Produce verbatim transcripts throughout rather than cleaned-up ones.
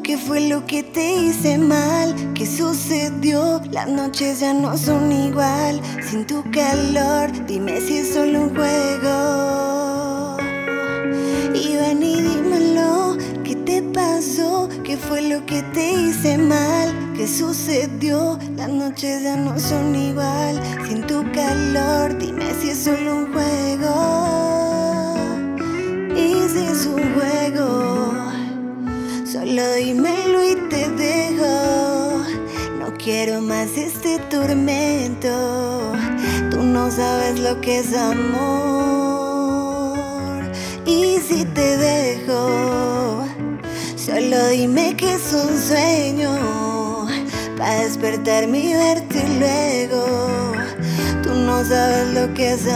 ¿qué fue lo que te hice mal? ¿Qué sucedió? Las noches ya no son igual. Sin tu calor, dime si es solo un juego. Y ven y dímelo, ¿qué te pasó? ¿Qué fue lo que te hice mal? ¿Qué sucedió? Las noches ya no son igual. Sin tu calor, dime si es solo un juego. Y si es un juego, solo dímelo y te dejo. No quiero más este tormento. Tú no sabes lo que es amor. Y si te dejo, solo dime que es un sueño, para despertarme y verte luego. Tú no sabes lo que es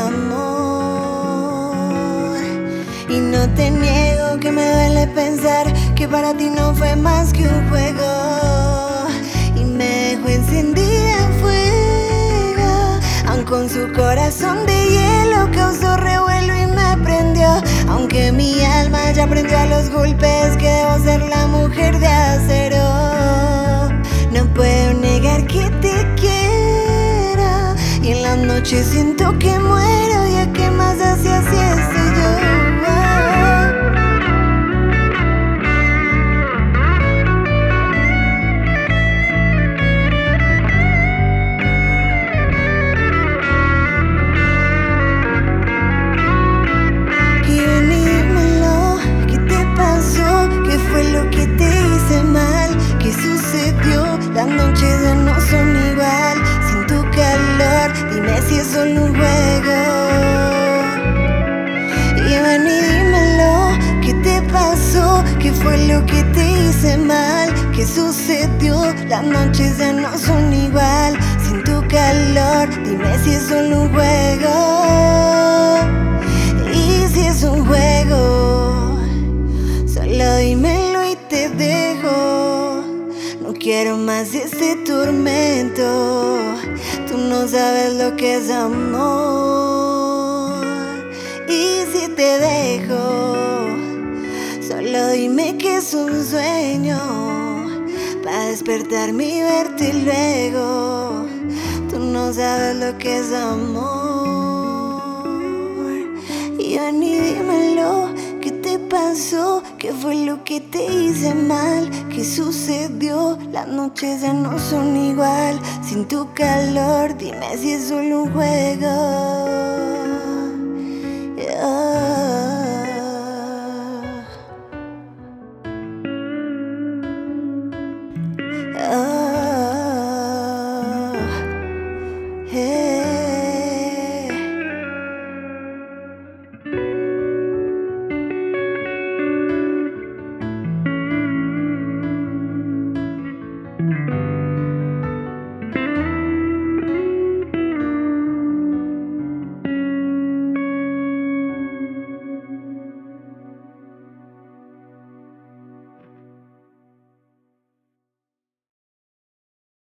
amor. Y no te niego que me duele pensar que para ti no fue más que un juego. Y me dejó encendida en fuego, aun con su corazón de hielo causó revuelo y me prendió. Aunque mi alma ya aprendió a los golpes que debo ser la mujer de acero. No puedo negar que te quiero, y en las noches siento que muero. Ya que más hacia así estoy yo. Las noches ya no son igual. Sin tu calor, dime si es solo un juego. Y ven y dímelo, ¿qué te pasó? ¿Qué fue lo que te hice mal? ¿Qué sucedió? Las noches ya no son igual. Sin tu calor, dime si es solo un juego. Y si es un juego, solo dímelo y te dejo. No quiero más este tormento. Tú no sabes lo que es amor. Y si te dejo, solo dime que es un sueño, para despertarme y verte luego. Tú no sabes lo que es amor. Y ven y dímelo, ¿qué te pasó? ¿Qué fue lo que te hice mal? ¿Qué sucedió? Las noches ya no son igual. Sin tu calor, dime si es solo un juego.